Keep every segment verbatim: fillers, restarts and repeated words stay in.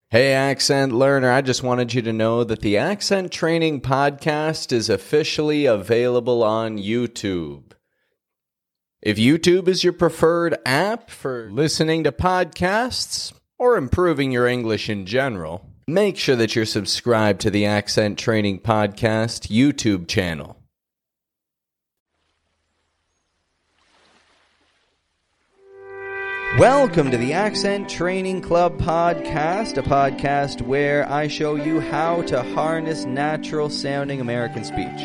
Hey, Accent Learner, I just wanted you to know that the Accent Training Podcast is officially available on YouTube. If YouTube is your preferred app for listening to podcasts or improving your English in general, make sure that you're subscribed to the Accent Training Podcast YouTube channel. Welcome to the Accent Training Club podcast, a podcast where I show you how to harness natural-sounding American speech.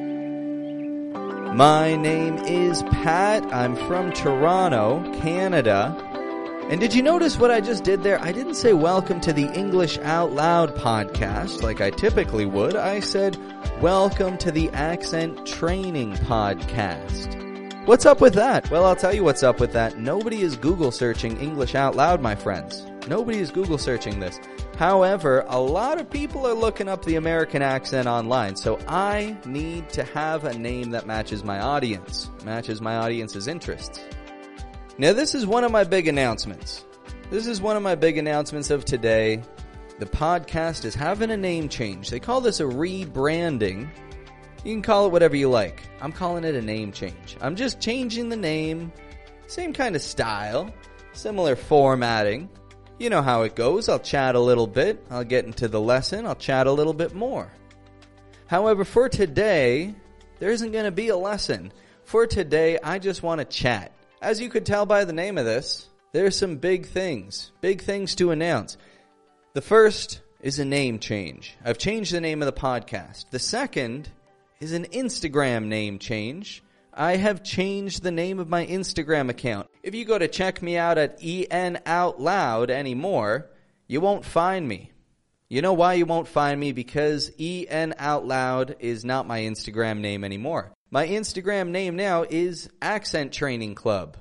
My name is Pat. I'm from Toronto, Canada. And did you notice what I just did there? I didn't say welcome to the English Out Loud podcast like I typically would. I said welcome to the Accent Training Podcast. What's up with that? Well, I'll tell you what's up with that. Nobody is Google searching English Out Loud, my friends. Nobody is Google searching this. However, a lot of people are looking up the American accent online, so I need to have a name that matches my audience, matches my audience's interests. Now, this is one of my big announcements. This is one of my big announcements of today. The podcast is having a name change. They call this a rebranding. You can call it whatever you like. I'm calling it a name change. I'm just changing the name. Same kind of style. Similar formatting. You know how it goes. I'll chat a little bit. I'll get into the lesson. I'll chat a little bit more. However, for today, there isn't going to be a lesson. For today, I just want to chat. As you could tell by the name of this, there's some big things. Big things to announce. The first is a name change. I've changed the name of the podcast. The second is an Instagram name change. I have changed the name of my Instagram account. If you go to check me out at E N Out Loud anymore, you won't find me. You know why you won't find me? Because E N Out Loud is not my Instagram name anymore. My Instagram name now is Accent Training Club.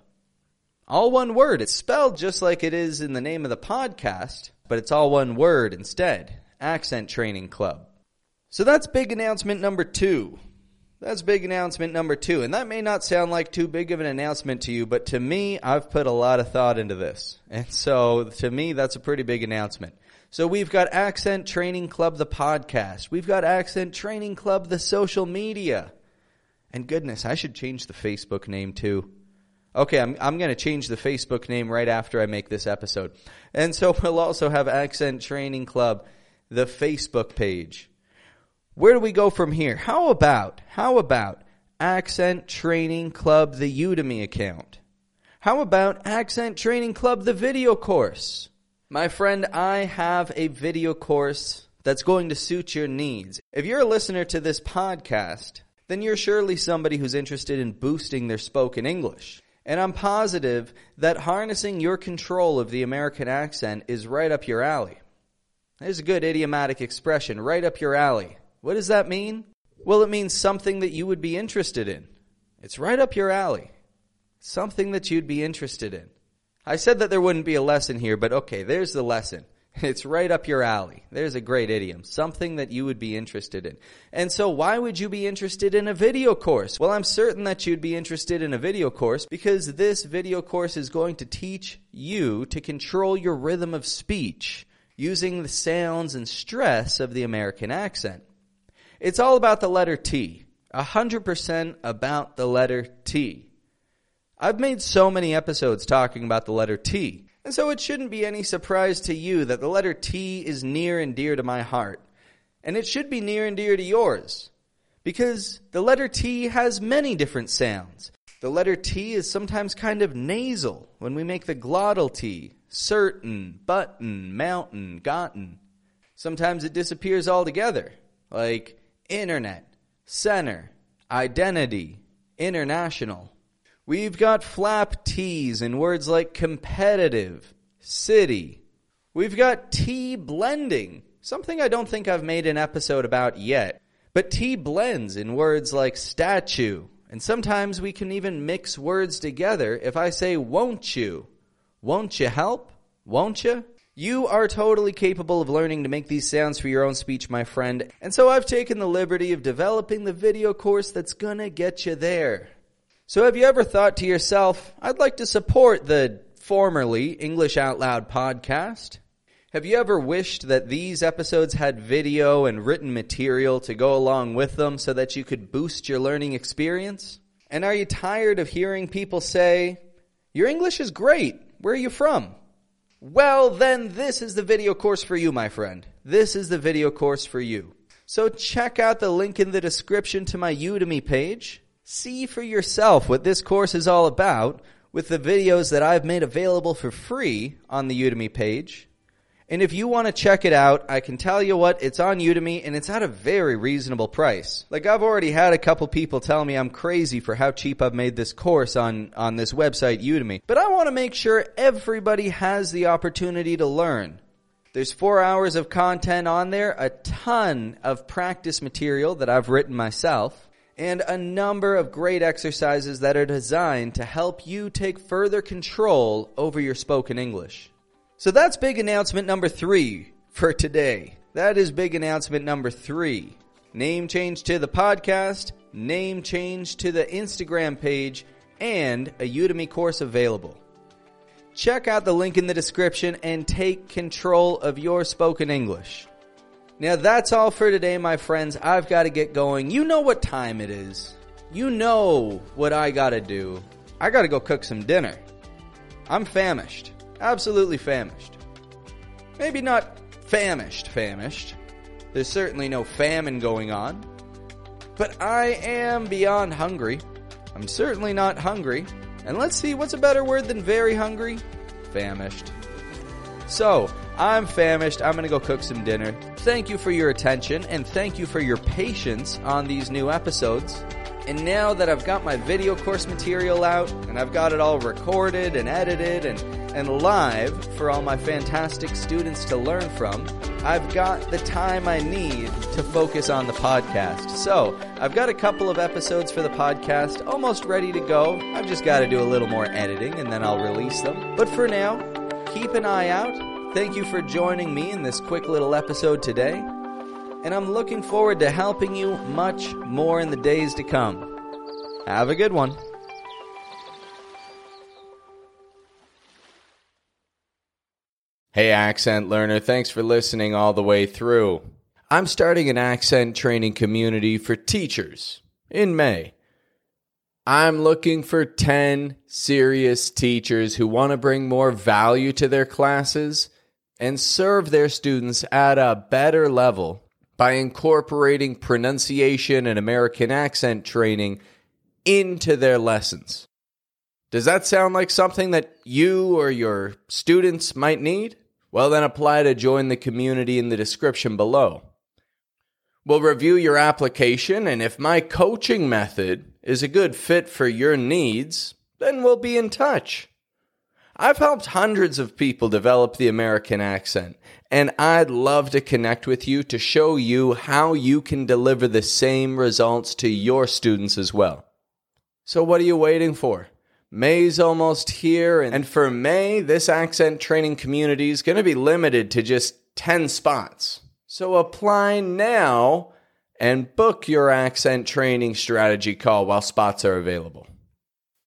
All one word. It's spelled just like it is in the name of the podcast, but it's all one word instead. Accent Training Club. So that's big announcement number two. That's big announcement number two. And that may not sound like too big of an announcement to you, but to me, I've put a lot of thought into this. And so to me, that's a pretty big announcement. So we've got Accent Training Club, the podcast. We've got Accent Training Club, the social media. And goodness, I should change the Facebook name too. Okay, I'm, I'm going to change the Facebook name right after I make this episode. And so we'll also have Accent Training Club, the Facebook page. Where do we go from here? How about, how about Accent Training Club, the Udemy account? How about Accent Training Club, the video course? My friend, I have a video course that's going to suit your needs. If you're a listener to this podcast, then you're surely somebody who's interested in boosting their spoken English. And I'm positive that harnessing your control of the American accent is right up your alley. There's a good idiomatic expression, right up your alley. What does that mean? Well, it means something that you would be interested in. It's right up your alley. Something that you'd be interested in. I said that there wouldn't be a lesson here, but okay, there's the lesson. It's right up your alley. There's a great idiom. Something that you would be interested in. And so why would you be interested in a video course? Well, I'm certain that you'd be interested in a video course because this video course is going to teach you to control your rhythm of speech using the sounds and stress of the American accent. It's all about the letter T. A hundred percent about the letter T. I've made so many episodes talking about the letter T. And so it shouldn't be any surprise to you that the letter T is near and dear to my heart. And it should be near and dear to yours. Because the letter T has many different sounds. The letter T is sometimes kind of nasal when we make the glottal T. Certain, button, mountain, gotten. Sometimes it disappears altogether. Like internet, center, identity, international. We've got flap T's in words like competitive, city. We've got T blending, something I don't think I've made an episode about yet. But T blends in words like statue. And sometimes we can even mix words together. If I say, won't you? Won't you help? Won't you? You are totally capable of learning to make these sounds for your own speech, my friend. And so I've taken the liberty of developing the video course that's gonna get you there. So have you ever thought to yourself, I'd like to support the formerly English Out Loud podcast? Have you ever wished that these episodes had video and written material to go along with them so that you could boost your learning experience? And are you tired of hearing people say, "Your English is great. Where are you from?" Well, then this is the video course for you, my friend. This is the video course for you. So check out the link in the description to my Udemy page. See for yourself what this course is all about with the videos that I've made available for free on the Udemy page. And if you want to check it out, I can tell you what, it's on Udemy and it's at a very reasonable price. Like, I've already had a couple people tell me I'm crazy for how cheap I've made this course on, on this website, Udemy. But I want to make sure everybody has the opportunity to learn. There's four hours of content on there, a ton of practice material that I've written myself, and a number of great exercises that are designed to help you take further control over your spoken English. So that's big announcement number three for today. That is big announcement number three. Name change to the podcast, name change to the Instagram page, and a Udemy course available. Check out the link in the description and take control of your spoken English. Now that's all for today, my friends. I've got to get going. You know what time it is. You know what I got to do. I got to go cook some dinner. I'm famished. Absolutely famished. Maybe not famished, famished. There's certainly no famine going on. But I am beyond hungry. I'm certainly not hungry. And let's see, what's a better word than very hungry? Famished. So, I'm famished. I'm going to go cook some dinner. Thank you for your attention, and thank you for your patience on these new episodes. And now that I've got my video course material out, and I've got it all recorded and edited and, and live for all my fantastic students to learn from, I've got the time I need to focus on the podcast. So, I've got a couple of episodes for the podcast almost ready to go. I've just got to do a little more editing, and then I'll release them. But for now, keep an eye out. Thank you for joining me in this quick little episode today. And I'm looking forward to helping you much more in the days to come. Have a good one. Hey, accent learner, thanks for listening all the way through. I'm starting an accent training community for teachers in May. I'm looking for ten serious teachers who want to bring more value to their classes and serve their students at a better level by incorporating pronunciation and American accent training into their lessons. Does that sound like something that you or your students might need? Well, then apply to join the community in the description below. We'll review your application, and if my coaching method is a good fit for your needs, then we'll be in touch. I've helped hundreds of people develop the American accent, and I'd love to connect with you to show you how you can deliver the same results to your students as well. So what are you waiting for? May's almost here, and for May, this accent training community is going to be limited to just ten spots. So apply now and book your accent training strategy call while spots are available.